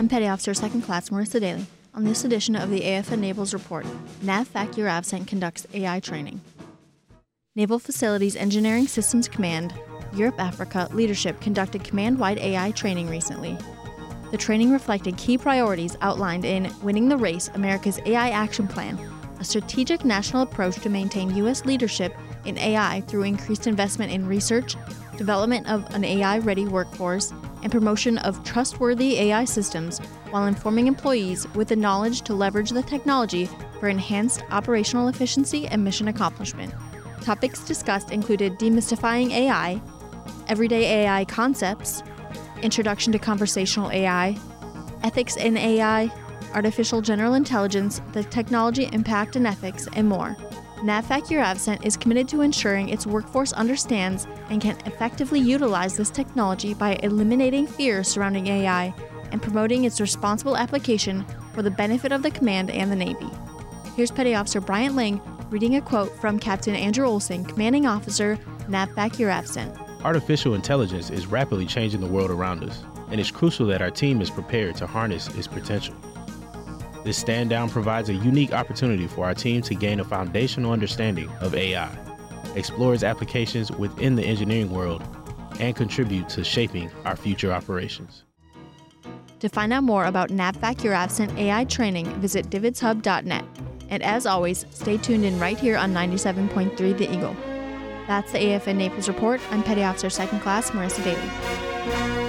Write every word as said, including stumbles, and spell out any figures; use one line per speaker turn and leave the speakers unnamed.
I'm Petty Officer Second Class Marissa Daly. On this edition of the A F N Naval's Report, NAVFAC Euravcent conducts A I training. Naval Facilities Engineering Systems Command, Europe Africa Leadership conducted command-wide A I training recently. The training reflected key priorities outlined in Winning the Race, America's A I Action Plan, a strategic national approach to maintain U S leadership in A I through increased investment in research, development of an A I-ready workforce, and promotion of trustworthy A I systems while informing employees with the knowledge to leverage the technology for enhanced operational efficiency and mission accomplishment. Topics discussed included demystifying A I, everyday A I concepts, introduction to conversational A I, ethics in A I, artificial general intelligence, the technology impact and ethics, and more. NAVFAC Euravcent is committed to ensuring its workforce understands and can effectively utilize this technology by eliminating fears surrounding A I and promoting its responsible application for the benefit of the command and the Navy. Here's Petty Officer Bryant Ling reading a quote from Captain Andrew Olson, Commanding Officer, NAVFAC Euravcent.
Artificial intelligence is rapidly changing the world around us, and it's crucial that our team is prepared to harness its potential. This stand down provides a unique opportunity for our team to gain a foundational understanding of A I, explore its applications within the engineering world, and contribute to shaping our future operations.
To find out more about NAVFAC Euravcent A I training, visit divids hub dot net. And as always, stay tuned in right here on ninety-seven point three The Eagle. That's the A F N Naples Report. I'm Petty Officer Second Class Marissa Daly.